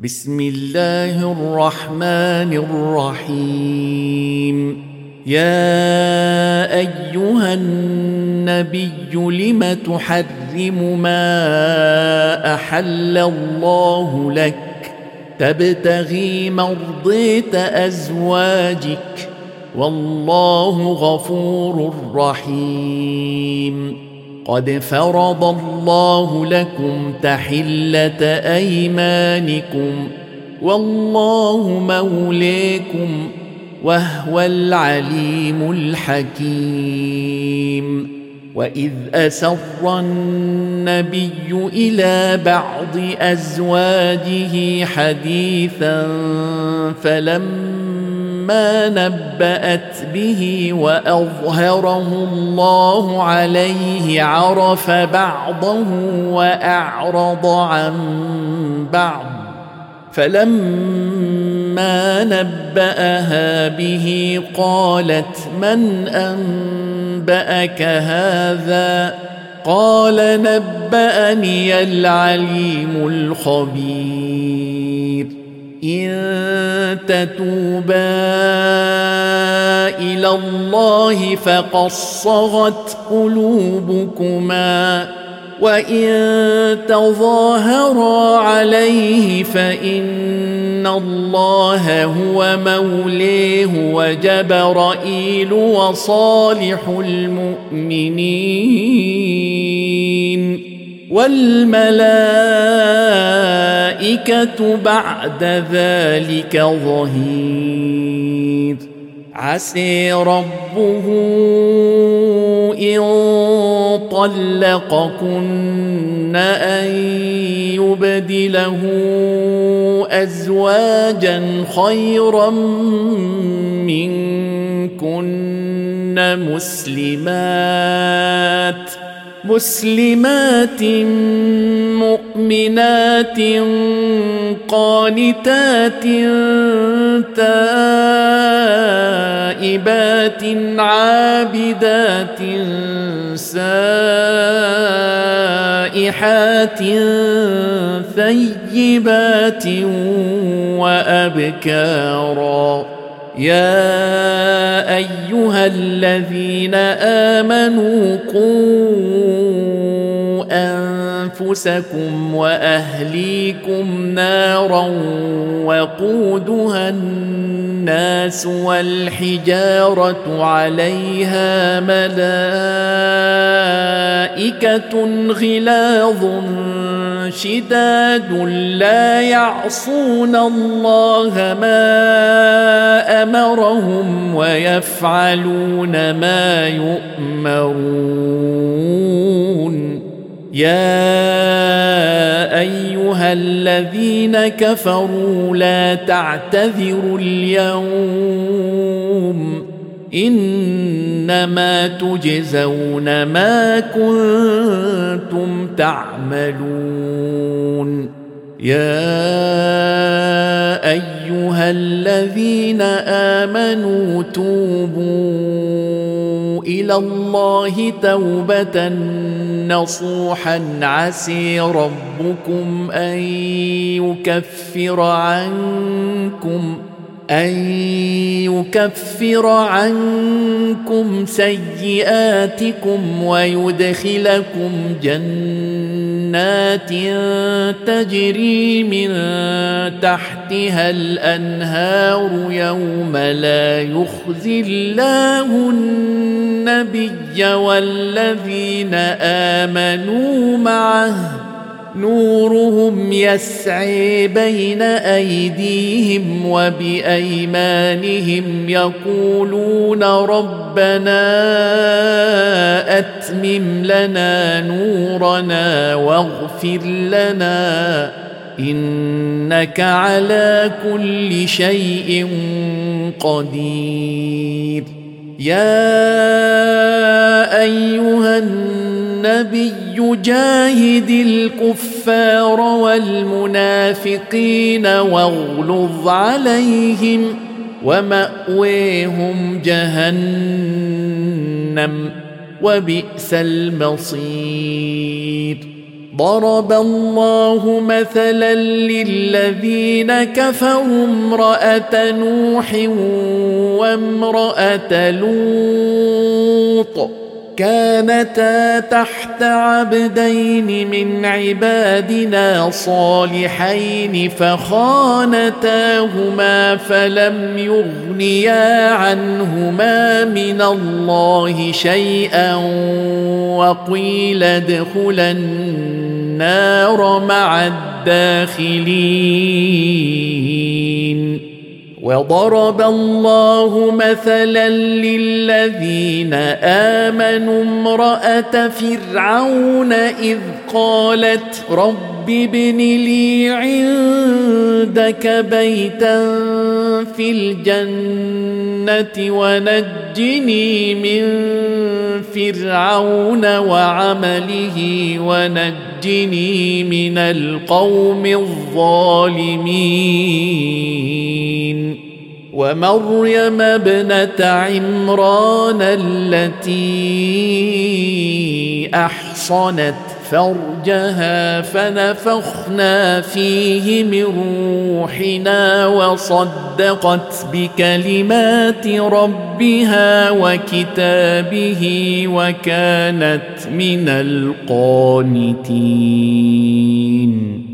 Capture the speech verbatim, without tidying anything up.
بسم الله الرحمن الرحيم. يا أيها النبي لم تحرم ما أحل الله لك تبتغي مرضية أزواجك والله غفور رحيم. قد فرض الله لكم تحلة أيمانكم والله مولاكم وهو العليم الحكيم. وإذ أسر النبي إلى بعض أزواجه حديثا فلما نبأت به وأظهره الله عليه عرف بعضه وأعرض عن بعض فلما نبأها به قالت من أنبأك هذا؟ قال نبأني العليم الخبير. إن تتوبا إلى الله فقد صغت قلوبكما وإن تظاهرا عليه فإن الله هو موليه وجبرائيل وصالح المؤمنين والملائكة بعد ذلك ظهير. عسى ربه إن طلقكن أن يبدله أزواجا خيرا منكن مسلمات مسلمات مؤمنات قانتات تائبات عابدات سائحات ثيبات وأبكارا. يا أيها الذين آمنوا قوا أنفسكم وأهليكم نارا وقودها الناس والحجارة عليها ملائكة غلاظ شداد لا يعصون الله ما أمرهم ويفعلون ما يؤمرون. يا أيها الذين كفروا لا تعتذروا اليوم إنما تجزون ما كنتم تعملون. يا أيها الذين آمنوا توبوا إلى الله توبة نصوحا عسى ربكم أن يكفر عنكم أن يكفر عنكم سيئاتكم ويدخلكم جنات تجري من تحتها الأنهار يوم لا يخزي الله النبي والذين آمنوا معه نورهم يسعي بين أيديهم وبأيمانهم يقولون ربنا أتمم لنا نورنا واغفر لنا إنك على كل شيء قدير. يا أيها النبي جاهد الكفار والمنافقين واغلظ عليهم ومأويهم جهنم وبئس المصير. ضرب الله مثلا للذين كفروا امرأة نوح وامرأة لوط كانتا تحت عبدين من عبادنا صالحين فخانتاهما فلم يغنيا عنهما من الله شيئا وقيل ادخلا النار مع الداخلين. وضرب الله مثلا للذين آمنوا امرأة فرعون إذ قالت رب ابن لي عندك بيتا في الجنة ونجني من فرعون وعمله ونجني من القوم الظالمين. ومريم ابنة عمران التي أحصنت فرجها فنفخنا فيه من روحنا وصدقت بكلمات ربها وكتابه وكانت من القانتين.